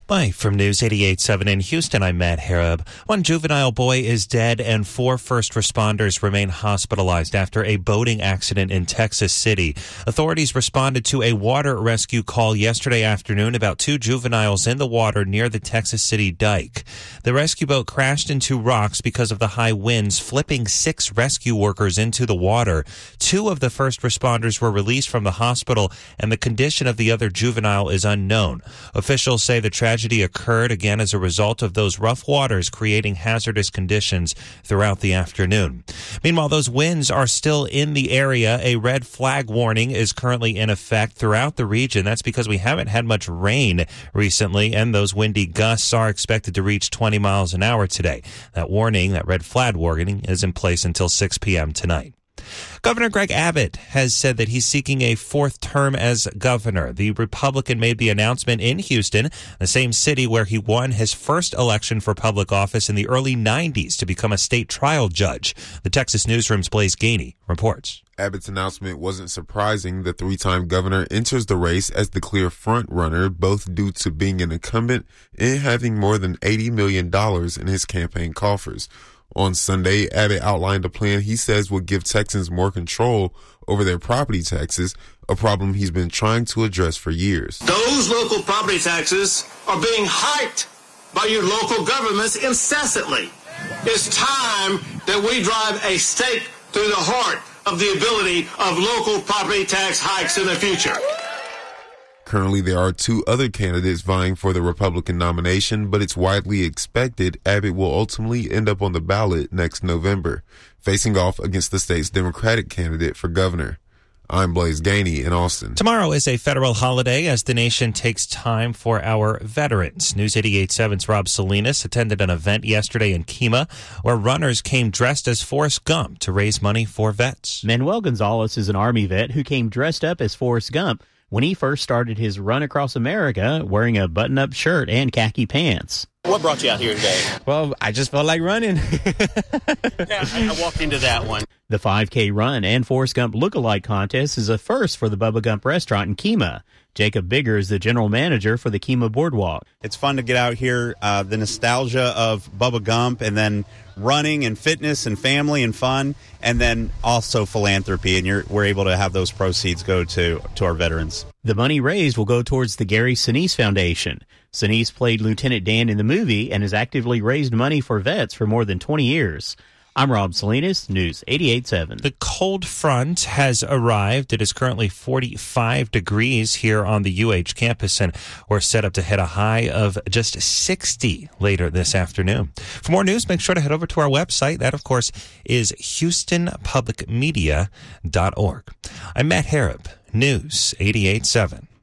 Live from News 88.7 in Houston, I'm Matt Harab. One juvenile boy is dead and 4 first responders remain hospitalized after a boating accident in Texas City. Authorities responded to a water rescue call yesterday afternoon about 2 juveniles in the water near the Texas City dike. The rescue boat crashed into rocks because of the high winds, flipping 6 rescue workers into the water. 2 of the first responders were released from the hospital, and the condition of the other juvenile is unknown. Officials say the tragedy occurred again as a result of those rough waters creating hazardous conditions throughout the afternoon. Meanwhile, those winds are still in the area. A red flag warning is currently in effect throughout the region. That's because we haven't had much rain recently, and those windy gusts are expected to reach 20 miles an hour today. That warning, that red flag warning, is in place until 6 p.m. tonight. Governor Greg Abbott has said that he's seeking a 4th term as governor. The Republican made the announcement in Houston, the same city where he won his first election for public office in the early 90s to become a state trial judge. The Texas Newsroom's Blaze Gainey reports. Abbott's announcement wasn't surprising. The 3-time governor enters the race as the clear front runner, both due to being an incumbent and having more than $80 million in his campaign coffers. On Sunday, Abbott outlined a plan he says will give Texans more control over their property taxes, a problem he's been trying to address for years. Those local property taxes are being hiked by your local governments incessantly. It's time that we drive a stake through the heart of the ability of local property tax hikes in the future. Currently, there are 2 other candidates vying for the Republican nomination, but it's widely expected Abbott will ultimately end up on the ballot next November, facing off against the state's Democratic candidate for governor. I'm Blaze Gainey in Austin. Tomorrow is a federal holiday as the nation takes time for our veterans. News 88.7's Rob Salinas attended an event yesterday in Kemah where runners came dressed as Forrest Gump to raise money for vets. Manuel Gonzalez is an Army vet who came dressed up as Forrest Gump when he first started his run across America wearing a button-up shirt and khaki pants. What brought you out here today? Well, I just felt like running. I walked into that one. The 5K run and Forrest Gump look-alike contest is a first for the Bubba Gump restaurant in Kemah. Jacob Bigger is the general manager for the Kemah Boardwalk. It's fun to get out here, the nostalgia of Bubba Gump, and then running and fitness and family and fun, and then also philanthropy, and we're able to have those proceeds go to our veterans. The money raised will go towards the Gary Sinise Foundation. Sinise played Lieutenant Dan in the movie and has actively raised money for vets for more than 20 years. I'm Rob Salinas, News 88.7. The cold front has arrived. It is currently 45 degrees here on the UH campus, and we're set up to hit a high of just 60 later this afternoon. For more news, make sure to head over to our website. That, of course, is HoustonPublicMedia.org. I'm Matt Harab, News 88.7.